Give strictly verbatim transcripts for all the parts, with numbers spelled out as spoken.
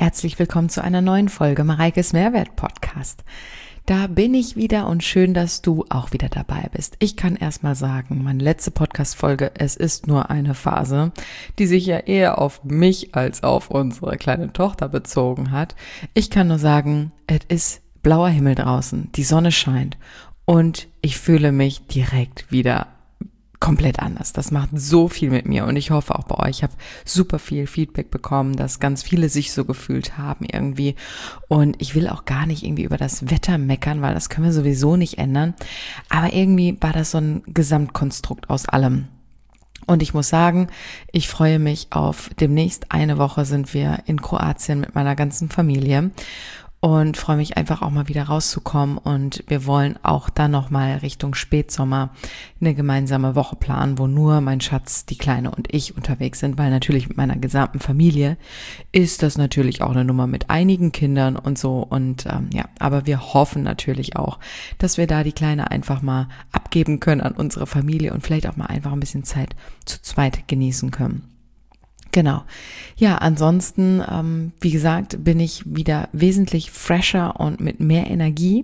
Herzlich willkommen zu einer neuen Folge Mareikes Mehrwert Podcast. Da bin ich wieder und schön, dass du auch wieder dabei bist. Ich kann erstmal sagen, meine letzte Podcast-Folge, es ist nur eine Phase, die sich ja eher auf mich als auf unsere kleine Tochter bezogen hat. Ich kann nur sagen, es ist blauer Himmel draußen, die Sonne scheint und ich fühle mich direkt wieder komplett anders. Das macht so viel mit mir und ich hoffe auch bei euch. Ich habe super viel Feedback bekommen, dass ganz viele sich so gefühlt haben irgendwie und ich will auch gar nicht irgendwie über das Wetter meckern, weil das können wir sowieso nicht ändern, aber irgendwie war das so ein Gesamtkonstrukt aus allem. Und ich muss sagen, ich freue mich auf demnächst eine Woche sind wir in Kroatien mit meiner ganzen Familie und freue mich einfach auch mal wieder rauszukommen und wir wollen auch dann nochmal Richtung Spätsommer eine gemeinsame Woche planen, wo nur mein Schatz, die Kleine und ich unterwegs sind, weil natürlich mit meiner gesamten Familie ist das natürlich auch eine Nummer mit einigen Kindern und so und ähm, ja, aber wir hoffen natürlich auch, dass wir da die Kleine einfach mal abgeben können an unsere Familie und vielleicht auch mal einfach ein bisschen Zeit zu zweit genießen können. Genau. Ja, ansonsten, ähm, wie gesagt, bin ich wieder wesentlich fresher und mit mehr Energie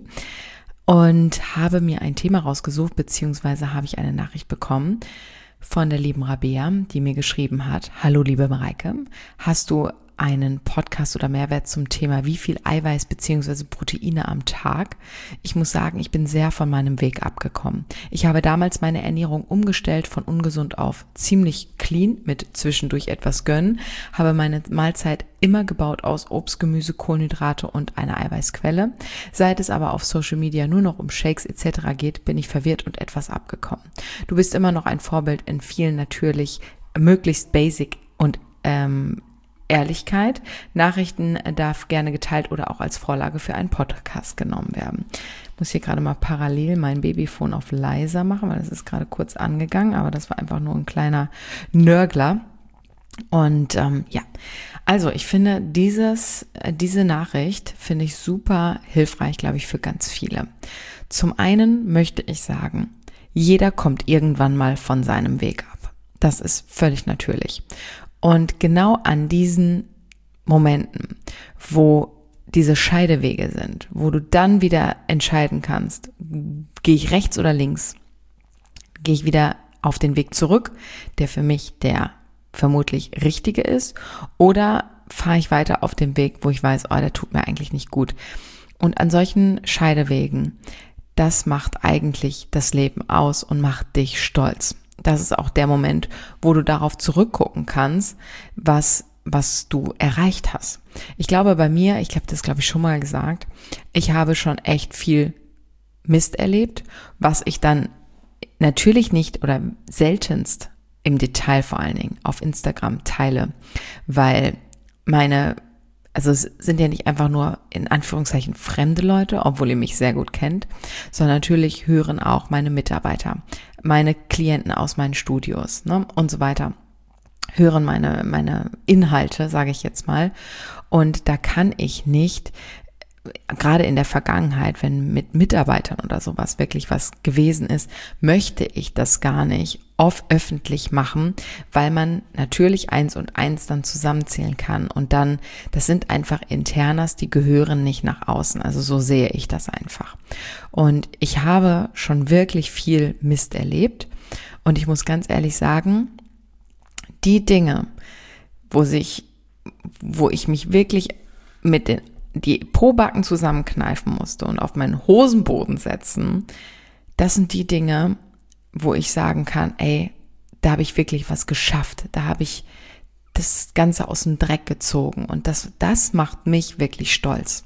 und habe mir ein Thema rausgesucht, beziehungsweise habe ich eine Nachricht bekommen von der lieben Rabea, die mir geschrieben hat: Hallo liebe Mareike, hast du einen Podcast oder Mehrwert zum Thema wie viel Eiweiß bzw. Proteine am Tag? Ich muss sagen, ich bin sehr von meinem Weg abgekommen. Ich habe damals meine Ernährung umgestellt von ungesund auf ziemlich clean mit zwischendurch etwas gönnen, habe meine Mahlzeit immer gebaut aus Obst, Gemüse, Kohlenhydrate und einer Eiweißquelle. Seit es aber auf Social Media nur noch um Shakes et cetera geht, bin ich verwirrt und etwas abgekommen. Du bist immer noch ein Vorbild in vielen natürlich möglichst basic und ähm, Ehrlichkeit. Nachrichten darf gerne geteilt oder auch als Vorlage für einen Podcast genommen werden. Ich muss hier gerade mal parallel mein Babyphone auf leiser machen, weil das ist gerade kurz angegangen, aber das war einfach nur ein kleiner Nörgler. Und ähm, ja, also ich finde dieses, diese Nachricht finde ich super hilfreich, glaube ich, für ganz viele. Zum einen möchte ich sagen, jeder kommt irgendwann mal von seinem Weg ab. Das ist völlig natürlich. Und genau an diesen Momenten, wo diese Scheidewege sind, wo du dann wieder entscheiden kannst, gehe ich rechts oder links, gehe ich wieder auf den Weg zurück, der für mich der vermutlich richtige ist, oder fahre ich weiter auf dem Weg, wo ich weiß, oh, der tut mir eigentlich nicht gut. Und an solchen Scheidewegen, das macht eigentlich das Leben aus und macht dich stolz. Das ist auch der Moment, wo du darauf zurückgucken kannst, was, was du erreicht hast. Ich glaube bei mir, ich habe das glaube ich schon mal gesagt, ich habe schon echt viel Mist erlebt, was ich dann natürlich nicht oder seltenst im Detail vor allen Dingen auf Instagram teile, weil meine, also es sind ja nicht einfach nur in Anführungszeichen fremde Leute, obwohl ihr mich sehr gut kennt, sondern natürlich hören auch meine Mitarbeiter, meine Klienten aus meinen Studios, ne, und so weiter, hören meine, meine Inhalte, sage ich jetzt mal. Und da kann ich nicht, gerade in der Vergangenheit, wenn mit Mitarbeitern oder sowas wirklich was gewesen ist, möchte ich das gar nicht oft öffentlich machen, weil man natürlich eins und eins dann zusammenzählen kann und dann, das sind einfach Internas, die gehören nicht nach außen, also so sehe ich das einfach. Und ich habe schon wirklich viel Mist erlebt und ich muss ganz ehrlich sagen, die Dinge, wo sich, wo ich mich wirklich mit den die Pobacken zusammenkneifen musste und auf meinen Hosenboden setzen, das sind die Dinge, wo ich sagen kann, ey, da habe ich wirklich was geschafft, da habe ich das Ganze aus dem Dreck gezogen und das, das macht mich wirklich stolz.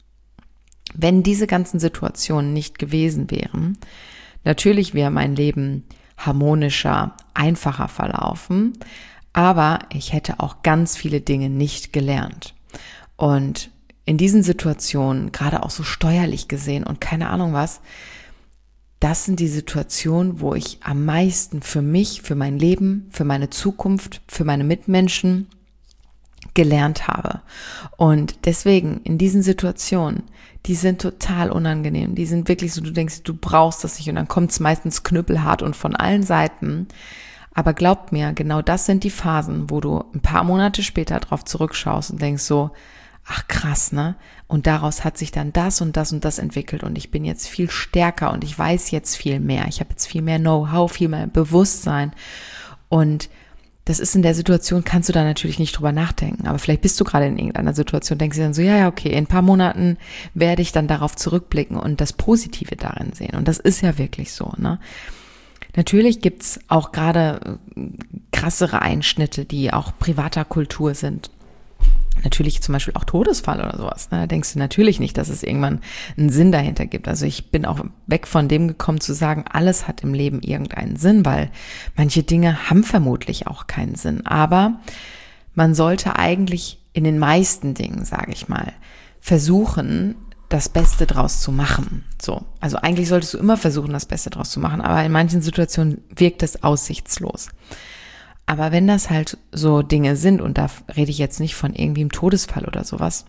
Wenn diese ganzen Situationen nicht gewesen wären, natürlich wäre mein Leben harmonischer, einfacher verlaufen, aber ich hätte auch ganz viele Dinge nicht gelernt. Und in diesen Situationen, gerade auch so steuerlich gesehen und keine Ahnung was, das sind die Situationen, wo ich am meisten für mich, für mein Leben, für meine Zukunft, für meine Mitmenschen gelernt habe. Und deswegen in diesen Situationen, die sind total unangenehm, die sind wirklich so, du denkst, du brauchst das nicht und dann kommt es meistens knüppelhart und von allen Seiten. Aber glaubt mir, genau das sind die Phasen, wo du ein paar Monate später drauf zurückschaust und denkst so, ach krass, ne? Und daraus hat sich dann das und das und das entwickelt und ich bin jetzt viel stärker und ich weiß jetzt viel mehr. Ich habe jetzt viel mehr Know-how, viel mehr Bewusstsein und das ist in der Situation, kannst du da natürlich nicht drüber nachdenken, aber vielleicht bist du gerade in irgendeiner Situation, denkst du dann so, ja, ja, okay, in ein paar Monaten werde ich dann darauf zurückblicken und das Positive darin sehen. Und das ist ja wirklich so, ne? Natürlich gibt's auch gerade krassere Einschnitte, die auch privater Kultur sind. Natürlich zum Beispiel auch Todesfall oder sowas. Ne? Da denkst du natürlich nicht, dass es irgendwann einen Sinn dahinter gibt. Also ich bin auch weg von dem gekommen zu sagen, alles hat im Leben irgendeinen Sinn, weil manche Dinge haben vermutlich auch keinen Sinn. Aber man sollte eigentlich in den meisten Dingen, sage ich mal, versuchen, das Beste draus zu machen. So, also eigentlich solltest du immer versuchen, das Beste draus zu machen, aber in manchen Situationen wirkt es aussichtslos. Aber wenn das halt so Dinge sind, und da rede ich jetzt nicht von irgendwie einem Todesfall oder sowas,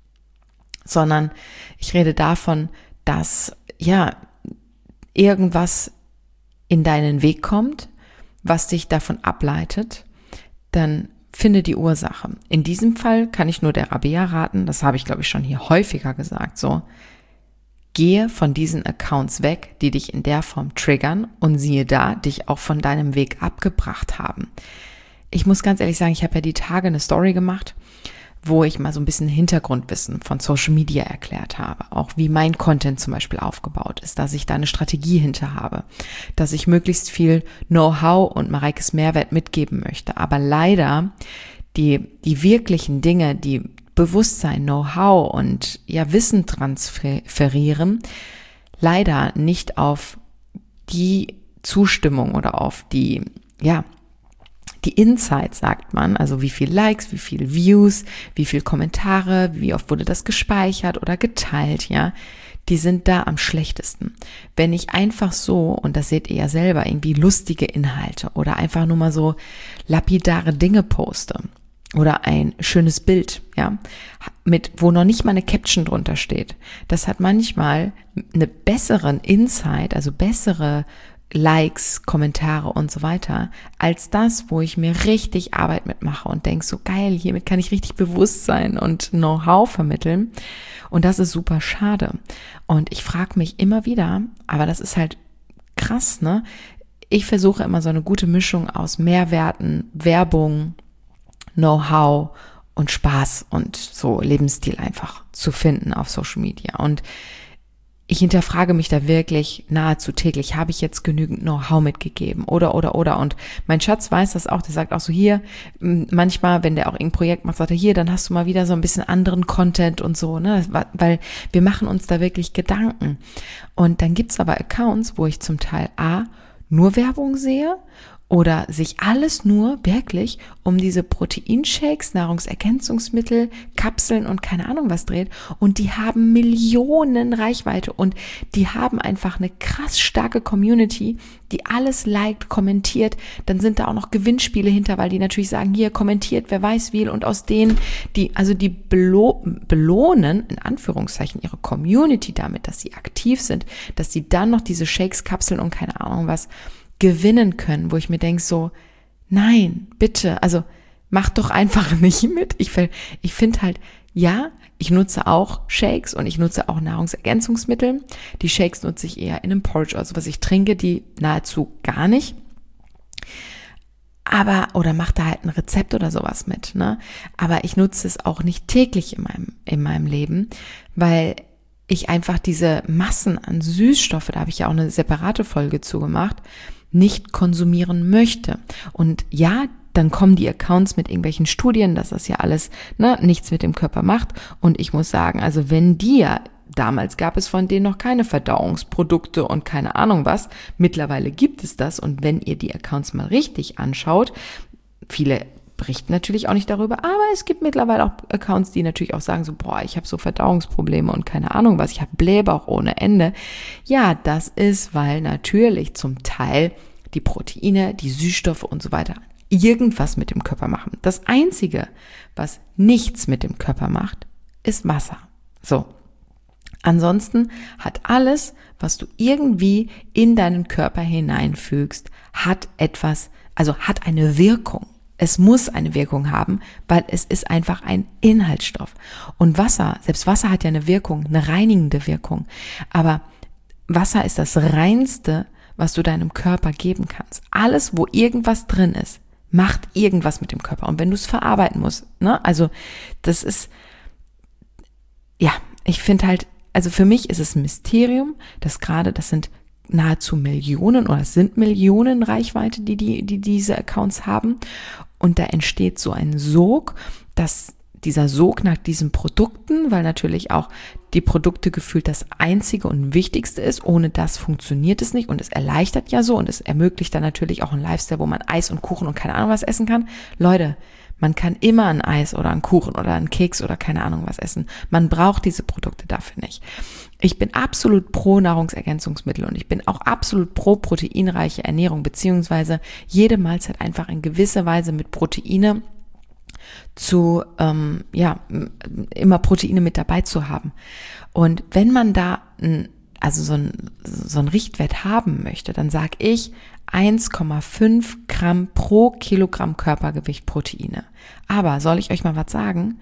sondern ich rede davon, dass ja irgendwas in deinen Weg kommt, was dich davon ableitet, dann finde die Ursache. In diesem Fall kann ich nur der Rabea raten, das habe ich glaube ich schon hier häufiger gesagt, so, gehe von diesen Accounts weg, die dich in der Form triggern und siehe da, dich auch von deinem Weg abgebracht haben. Ich muss ganz ehrlich sagen, ich habe ja die Tage eine Story gemacht, wo ich mal so ein bisschen Hintergrundwissen von Social Media erklärt habe. Auch wie mein Content zum Beispiel aufgebaut ist, dass ich da eine Strategie hinter habe, dass ich möglichst viel Know-how und Mareikes Mehrwert mitgeben möchte. Aber leider die, die wirklichen Dinge, die Bewusstsein, Know-how und ja Wissen transferieren, leider nicht auf die Zustimmung oder auf die, ja, die Insights, sagt man, also wie viel Likes, wie viel Views, wie viel Kommentare, wie oft wurde das gespeichert oder geteilt, ja, die sind da am schlechtesten. Wenn ich einfach so, und das seht ihr ja selber, irgendwie lustige Inhalte oder einfach nur mal so lapidare Dinge poste, oder ein schönes Bild, ja, mit, wo noch nicht mal eine Caption drunter steht. Das hat manchmal eine besseren Insight, also bessere Likes, Kommentare und so weiter, als das, wo ich mir richtig Arbeit mitmache und denke, so geil, hiermit kann ich richtig Bewusstsein und Know-how vermitteln. Und das ist super schade. Und ich frage mich immer wieder, aber das ist halt krass, ne? Ich versuche immer so eine gute Mischung aus Mehrwerten, Werbung, Know-how und Spaß und so Lebensstil einfach zu finden auf Social Media. Und ich hinterfrage mich da wirklich nahezu täglich, habe ich jetzt genügend Know-how mitgegeben oder, oder, oder. Und mein Schatz weiß das auch, der sagt auch so hier, manchmal, wenn der auch ein Projekt macht, sagt er hier, dann hast du mal wieder so ein bisschen anderen Content und so, ne, weil wir machen uns da wirklich Gedanken. Und dann gibt's aber Accounts, wo ich zum Teil A, nur Werbung sehe oder sich alles nur wirklich um diese Proteinshakes, Nahrungsergänzungsmittel, Kapseln und keine Ahnung was dreht. Und die haben Millionen Reichweite und die haben einfach eine krass starke Community, die alles liked, kommentiert. Dann sind da auch noch Gewinnspiele hinter, weil die natürlich sagen, hier kommentiert, wer weiß wie. Und aus denen, die, also die belo- belohnen, in Anführungszeichen, ihre Community damit, dass sie aktiv sind, dass sie dann noch diese Shakes, Kapseln und keine Ahnung was gewinnen können, wo ich mir denke so, nein, bitte, also mach doch einfach nicht mit. Ich, ich finde halt, ja, ich nutze auch Shakes und ich nutze auch Nahrungsergänzungsmittel. Die Shakes nutze ich eher in einem Porridge, also was ich trinke, die nahezu gar nicht. Aber, oder mach da halt ein Rezept oder sowas mit, ne? Aber ich nutze es auch nicht täglich in meinem, in meinem Leben, weil ich einfach diese Massen an Süßstoffe, da habe ich ja auch eine separate Folge zu gemacht, nicht konsumieren möchte. Und ja, dann kommen die Accounts mit irgendwelchen Studien, dass das ja alles ne, nichts mit dem Körper macht. Und ich muss sagen, also wenn die ja, damals gab es von denen noch keine Verdauungsprodukte und keine Ahnung was, mittlerweile gibt es das. Und wenn ihr die Accounts mal richtig anschaut, viele berichten natürlich auch nicht darüber, aber es gibt mittlerweile auch Accounts, die natürlich auch sagen so, boah, ich habe so Verdauungsprobleme und keine Ahnung was, ich habe Blähbauch ohne Ende. Ja, das ist, weil natürlich zum Teil die Proteine, die Süßstoffe und so weiter irgendwas mit dem Körper machen. Das Einzige, was nichts mit dem Körper macht, ist Wasser. So. Ansonsten hat alles, was du irgendwie in deinen Körper hineinfügst, hat etwas, also hat eine Wirkung. Es muss eine Wirkung haben, weil es ist einfach ein Inhaltsstoff. Und Wasser, selbst Wasser hat ja eine Wirkung, eine reinigende Wirkung. Aber Wasser ist das Reinste, was du deinem Körper geben kannst. Alles, wo irgendwas drin ist, macht irgendwas mit dem Körper. Und wenn du es verarbeiten musst, ne, also das ist, ja, ich finde halt, also für mich ist es ein Mysterium, dass gerade, das sind nahezu Millionen oder es sind Millionen Reichweite, die, die, die diese Accounts haben. Und da entsteht so ein Sog, dass dieser Sog nach diesen Produkten, weil natürlich auch die Produkte gefühlt das Einzige und Wichtigste ist. Ohne das funktioniert es nicht und es erleichtert ja so und es ermöglicht dann natürlich auch einen Lifestyle, wo man Eis und Kuchen und keine Ahnung was essen kann. Leute, man kann immer ein Eis oder einen Kuchen oder einen Keks oder keine Ahnung was essen. Man braucht diese Produkte dafür nicht. Ich bin absolut pro Nahrungsergänzungsmittel und ich bin auch absolut pro proteinreiche Ernährung, beziehungsweise jede Mahlzeit einfach in gewisser Weise mit Proteine zu, ähm, ja, immer Proteine mit dabei zu haben. Und wenn man da ein, also so ein, so ein Richtwert haben möchte, dann sage ich eins Komma fünf Gramm pro Kilogramm Körpergewicht Proteine. Aber soll ich euch mal was sagen?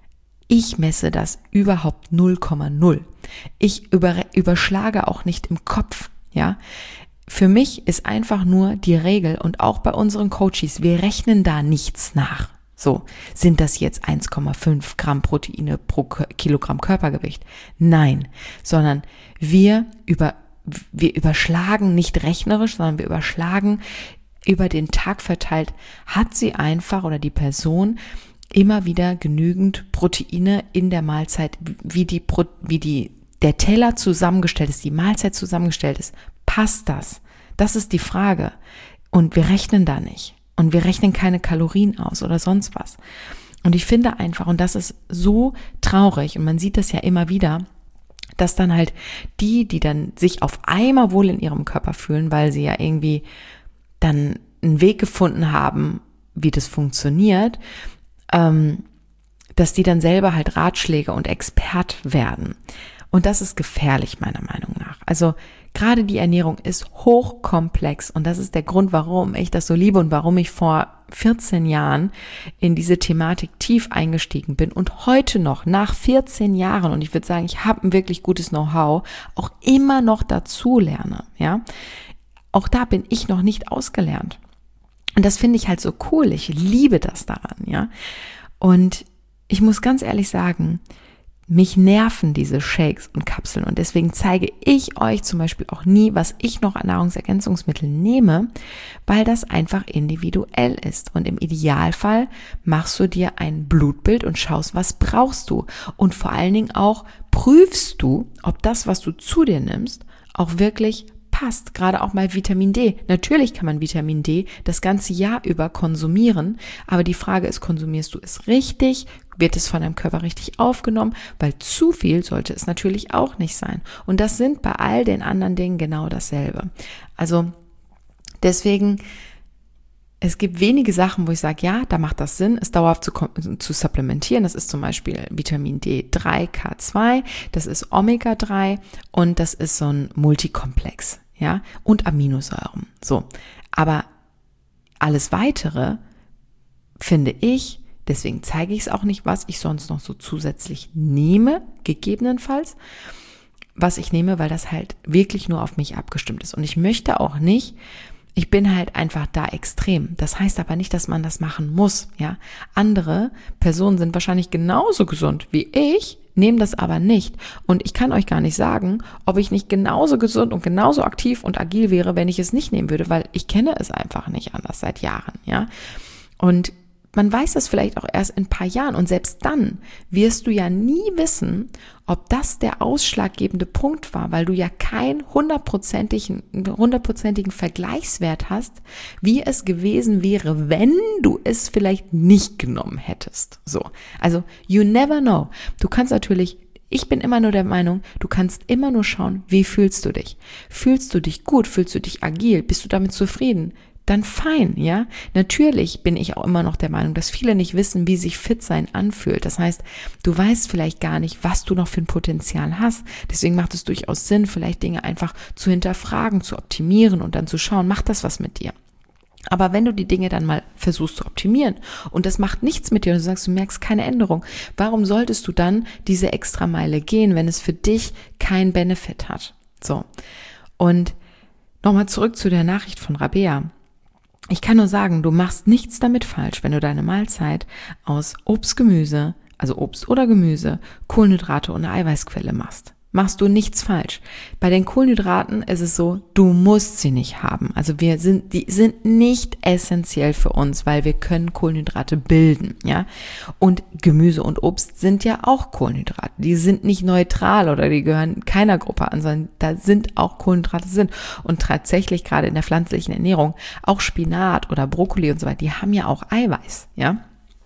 Ich messe das überhaupt null Komma null. Ich über, überschlage auch nicht im Kopf, ja. Für mich ist einfach nur die Regel und auch bei unseren Coaches, wir rechnen da nichts nach. So, sind das jetzt eins Komma fünf Gramm Proteine pro Kilogramm Körpergewicht? Nein, sondern wir über, wir überschlagen nicht rechnerisch, sondern wir überschlagen über den Tag verteilt, hat sie einfach oder die Person immer wieder genügend Proteine in der Mahlzeit, wie die, wie die, der Teller zusammengestellt ist, die Mahlzeit zusammengestellt ist. Passt das? Das ist die Frage. Und wir rechnen da nicht. Und wir rechnen keine Kalorien aus oder sonst was. Und ich finde einfach, und das ist so traurig, und man sieht das ja immer wieder, dass dann halt die, die dann sich auf einmal wohl in ihrem Körper fühlen, weil sie ja irgendwie dann einen Weg gefunden haben, wie das funktioniert, ähm, dass die dann selber halt Ratschläge und Expert werden. Und das ist gefährlich, meiner Meinung nach. Also gerade die Ernährung ist hochkomplex und das ist der Grund, warum ich das so liebe und warum ich vor vierzehn Jahren in diese Thematik tief eingestiegen bin und heute noch, nach vierzehn Jahren, und ich würde sagen, ich habe ein wirklich gutes Know-how, auch immer noch dazu lerne, ja. Auch da bin ich noch nicht ausgelernt. Und das finde ich halt so cool. Ich liebe das daran, ja. Und ich muss ganz ehrlich sagen, mich nerven diese Shakes und Kapseln und deswegen zeige ich euch zum Beispiel auch nie, was ich noch an Nahrungsergänzungsmitteln nehme, weil das einfach individuell ist. Und im Idealfall machst du dir ein Blutbild und schaust, was brauchst du. Und vor allen Dingen auch prüfst du, ob das, was du zu dir nimmst, auch wirklich passt, gerade auch mal Vitamin D. Natürlich kann man Vitamin D das ganze Jahr über konsumieren, aber die Frage ist, konsumierst du es richtig? Wird es von deinem Körper richtig aufgenommen? Weil zu viel sollte es natürlich auch nicht sein. Und das sind bei all den anderen Dingen genau dasselbe. Also deswegen, es gibt wenige Sachen, wo ich sage, ja, da macht das Sinn, es dauerhaft zu, zu supplementieren. Das ist zum Beispiel Vitamin D drei, K zwei, das ist Omega drei und das ist so ein Multikomplex, ja, und Aminosäuren. So, aber alles Weitere finde ich, deswegen zeige ich es auch nicht, was ich sonst noch so zusätzlich nehme, gegebenenfalls, was ich nehme, weil das halt wirklich nur auf mich abgestimmt ist. Und ich möchte auch nicht, ich bin halt einfach da extrem. Das heißt aber nicht, dass man das machen muss, ja. Andere Personen sind wahrscheinlich genauso gesund wie ich, nehmen das aber nicht. Und ich kann euch gar nicht sagen, ob ich nicht genauso gesund und genauso aktiv und agil wäre, wenn ich es nicht nehmen würde, weil ich kenne es einfach nicht anders seit Jahren, ja. Und man weiß das vielleicht auch erst in ein paar Jahren und selbst dann wirst du ja nie wissen, ob das der ausschlaggebende Punkt war, weil du ja keinen hundertprozentigen, hundertprozentigen Vergleichswert hast, wie es gewesen wäre, wenn du es vielleicht nicht genommen hättest. So, also you never know. Du kannst natürlich, ich bin immer nur der Meinung, du kannst immer nur schauen, wie fühlst du dich? Fühlst du dich gut? Fühlst du dich agil? Bist du damit zufrieden? Dann fein, ja. Natürlich bin ich auch immer noch der Meinung, dass viele nicht wissen, wie sich fit sein anfühlt. Das heißt, du weißt vielleicht gar nicht, was du noch für ein Potenzial hast. Deswegen macht es durchaus Sinn, vielleicht Dinge einfach zu hinterfragen, zu optimieren und dann zu schauen, macht das was mit dir? Aber wenn du die Dinge dann mal versuchst zu optimieren und das macht nichts mit dir und du sagst, du merkst keine Änderung, warum solltest du dann diese Extrameile gehen, wenn es für dich keinen Benefit hat? So. Und nochmal zurück zu der Nachricht von Rabea. Ich kann nur sagen, du machst nichts damit falsch, wenn du deine Mahlzeit aus Obst, Gemüse, also Obst oder Gemüse, Kohlenhydrate und eine Eiweißquelle machst. Machst du nichts falsch. Bei den Kohlenhydraten ist es so, du musst sie nicht haben. Also wir sind, die sind nicht essentiell für uns, weil wir können Kohlenhydrate bilden, ja. Und Gemüse und Obst sind ja auch Kohlenhydrate. Die sind nicht neutral oder die gehören keiner Gruppe an, sondern da sind auch Kohlenhydrate sind. Und tatsächlich gerade in der pflanzlichen Ernährung, auch Spinat oder Brokkoli und so weiter, die haben ja auch Eiweiß, ja.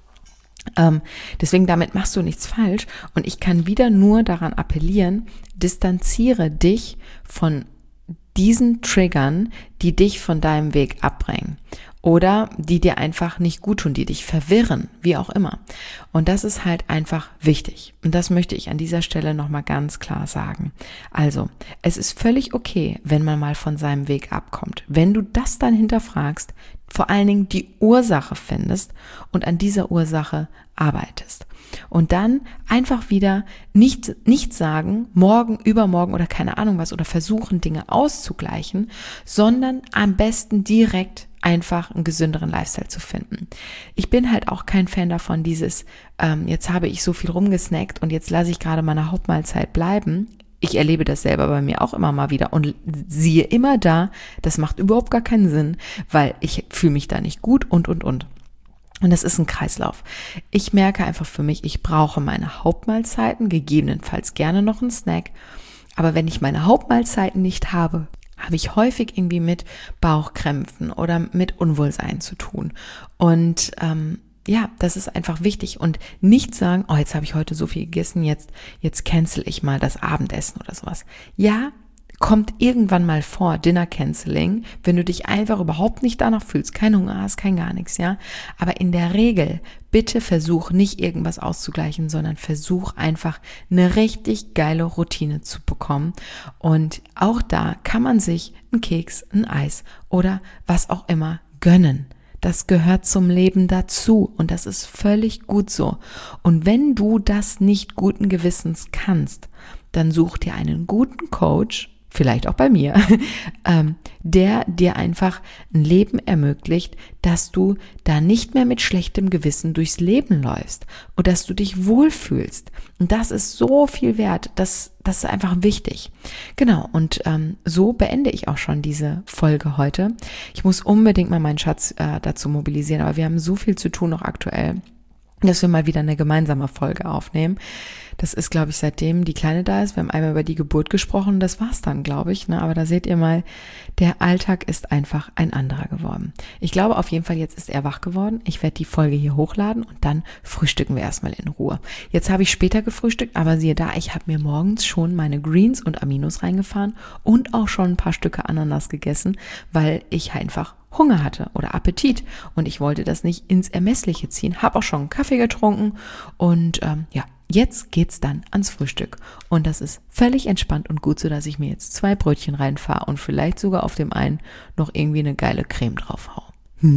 Ähm, deswegen damit machst du nichts falsch und ich kann wieder nur daran appellieren, distanziere dich von diesen Triggern, die dich von deinem Weg abbringen oder die dir einfach nicht gut tun, die dich verwirren, wie auch immer. Und das ist halt einfach wichtig. Und das möchte ich an dieser Stelle nochmal ganz klar sagen. Also, es ist völlig okay, wenn man mal von seinem Weg abkommt. Wenn du das dann hinterfragst, vor allen Dingen die Ursache findest und an dieser Ursache arbeitest. Und dann einfach wieder nicht, nicht sagen, morgen, übermorgen oder keine Ahnung was oder versuchen, Dinge auszugleichen, sondern am besten direkt einfach einen gesünderen Lifestyle zu finden. Ich bin halt auch kein Fan davon, dieses, ähm, jetzt habe ich so viel rumgesnackt und jetzt lasse ich gerade meine Hauptmahlzeit bleiben. Ich erlebe das selber bei mir auch immer mal wieder und siehe immer da, das macht überhaupt gar keinen Sinn, weil ich fühle mich da nicht gut und, und, und. Und das ist ein Kreislauf. Ich merke einfach für mich, ich brauche meine Hauptmahlzeiten, gegebenenfalls gerne noch einen Snack. Aber wenn ich meine Hauptmahlzeiten nicht habe, habe ich häufig irgendwie mit Bauchkrämpfen oder mit Unwohlsein zu tun. Und ähm, ja, das ist einfach wichtig und nicht sagen, oh, jetzt habe ich heute so viel gegessen, jetzt jetzt cancel ich mal das Abendessen oder sowas. Ja, kommt irgendwann mal vor, Dinner Canceling, wenn du dich einfach überhaupt nicht danach fühlst, kein Hunger hast, kein gar nichts, ja. Aber in der Regel, bitte versuch nicht irgendwas auszugleichen, sondern versuch einfach eine richtig geile Routine zu bekommen. Und auch da kann man sich einen Keks, ein Eis oder was auch immer gönnen. Das gehört zum Leben dazu und das ist völlig gut so. Und wenn du das nicht guten Gewissens kannst, dann such dir einen guten Coach, vielleicht auch bei mir, ähm, der dir einfach ein Leben ermöglicht, dass du da nicht mehr mit schlechtem Gewissen durchs Leben läufst und dass du dich wohlfühlst. Und das ist so viel wert, das, das ist einfach wichtig. Genau, und ähm, so beende ich auch schon diese Folge heute. Ich muss unbedingt mal meinen Schatz äh, dazu mobilisieren, aber wir haben so viel zu tun noch aktuell, dass wir mal wieder eine gemeinsame Folge aufnehmen. Das ist, glaube ich, seitdem die Kleine da ist. Wir haben einmal über die Geburt gesprochen, das war's dann, glaube ich. Ne? Aber da seht ihr mal, der Alltag ist einfach ein anderer geworden. Ich glaube auf jeden Fall, jetzt ist er wach geworden. Ich werde die Folge hier hochladen und dann frühstücken wir erstmal in Ruhe. Jetzt habe ich später gefrühstückt, aber siehe da, ich habe mir morgens schon meine Greens und Aminos reingefahren und auch schon ein paar Stücke Ananas gegessen, weil ich einfach Hunger hatte oder Appetit und ich wollte das nicht ins Ermessliche ziehen. Habe auch schon einen Kaffee getrunken und ähm, ja, jetzt geht's dann ans Frühstück und das ist völlig entspannt und gut so, dass ich mir jetzt zwei Brötchen reinfahre und vielleicht sogar auf dem einen noch irgendwie eine geile Creme drauf hau.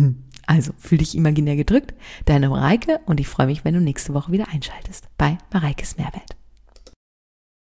Also, fühl dich imaginär gedrückt, deine Mareike und ich freue mich, wenn du nächste Woche wieder einschaltest bei Mareikes Mehrwert.